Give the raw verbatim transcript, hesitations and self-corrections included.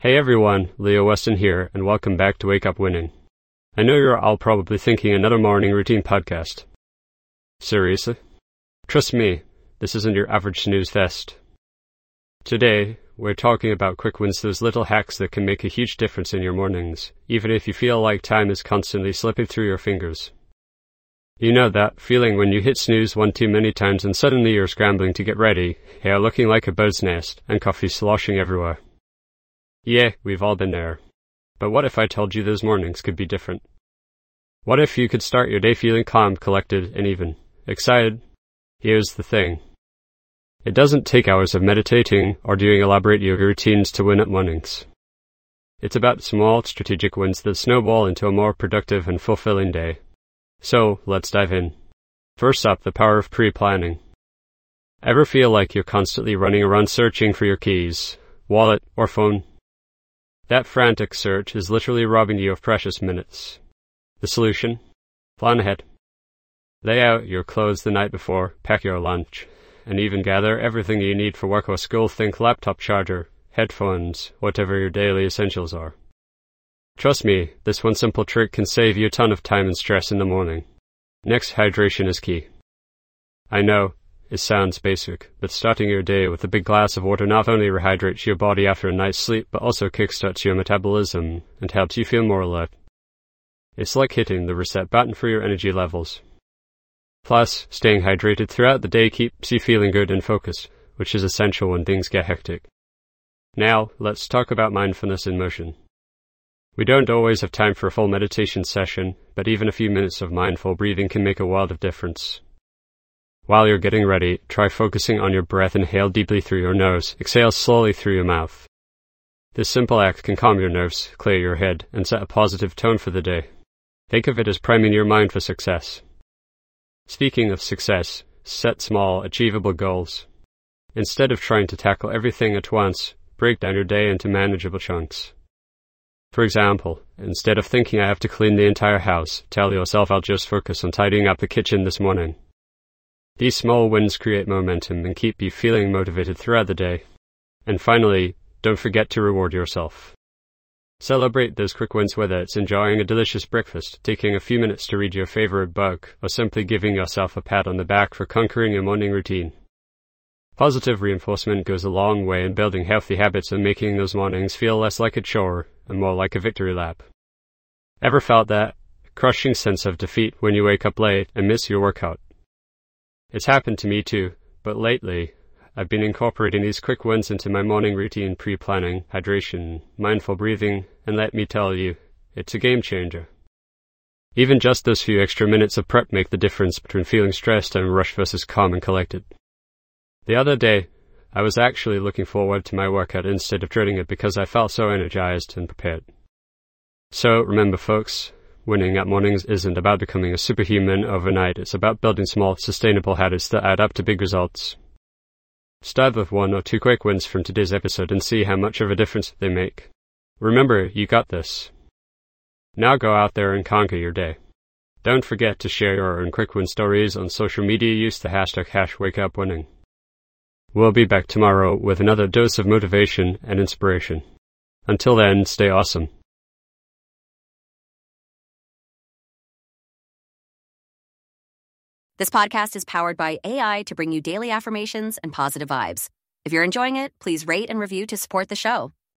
Hey everyone, Leo Weston here, and welcome back to Wake Up Winning. I know you're all probably thinking another morning routine podcast. Seriously? Trust me, this isn't your average snooze fest. Today, we're talking about quick wins, those little hacks that can make a huge difference in your mornings, even if you feel like time is constantly slipping through your fingers. You know that feeling when you hit snooze one too many times and suddenly you're scrambling to get ready, hair looking like a bird's nest, and coffee sloshing everywhere. Yeah, we've all been there. But what if I told you those mornings could be different? What if you could start your day feeling calm, collected, and even excited? Here's the thing. It doesn't take hours of meditating or doing elaborate yoga routines to win at mornings. It's about small, strategic wins that snowball into a more productive and fulfilling day. So, let's dive in. First up, the power of pre-planning. Ever feel like you're constantly running around searching for your keys, wallet, or phone? That frantic search is literally robbing you of precious minutes. The solution? Plan ahead. Lay out your clothes the night before, pack your lunch, and even gather everything you need for work or school. Think laptop charger, headphones, whatever your daily essentials are. Trust me, this one simple trick can save you a ton of time and stress in the morning. Next, hydration is key. I know, it sounds basic, but starting your day with a big glass of water not only rehydrates your body after a night's sleep, but also kickstarts your metabolism and helps you feel more alert. It's like hitting the reset button for your energy levels. Plus, staying hydrated throughout the day keeps you feeling good and focused, which is essential when things get hectic. Now, let's talk about mindfulness in motion. We don't always have time for a full meditation session, but even a few minutes of mindful breathing can make a world of difference. While you're getting ready, try focusing on your breath. Inhale deeply through your nose, exhale slowly through your mouth. This simple act can calm your nerves, clear your head, and set a positive tone for the day. Think of it as priming your mind for success. Speaking of success, set small, achievable goals. Instead of trying to tackle everything at once, break down your day into manageable chunks. For example, instead of thinking I have to clean the entire house, tell yourself I'll just focus on tidying up the kitchen this morning. These small wins create momentum and keep you feeling motivated throughout the day. And finally, don't forget to reward yourself. Celebrate those quick wins, whether it's enjoying a delicious breakfast, taking a few minutes to read your favorite book, or simply giving yourself a pat on the back for conquering your morning routine. Positive reinforcement goes a long way in building healthy habits and making those mornings feel less like a chore and more like a victory lap. Ever felt that crushing sense of defeat when you wake up late and miss your workout? It's happened to me too, but lately, I've been incorporating these quick wins into my morning routine: pre-planning, hydration, mindful breathing, and let me tell you, it's a game changer. Even just those few extra minutes of prep make the difference between feeling stressed and rushed versus calm and collected. The other day, I was actually looking forward to my workout instead of dreading it because I felt so energized and prepared. So remember folks, winning at mornings isn't about becoming a superhuman overnight. It's about building small, sustainable habits that add up to big results. Start with one or two quick wins from today's episode and see how much of a difference they make. Remember, you got this. Now go out there and conquer your day. Don't forget to share your own quick win stories on social media. Use the hashtag hash wake up winning. We'll be back tomorrow with another dose of motivation and inspiration. Until then, stay awesome. This podcast is powered by A I to bring you daily affirmations and positive vibes. If you're enjoying it, please rate and review to support the show.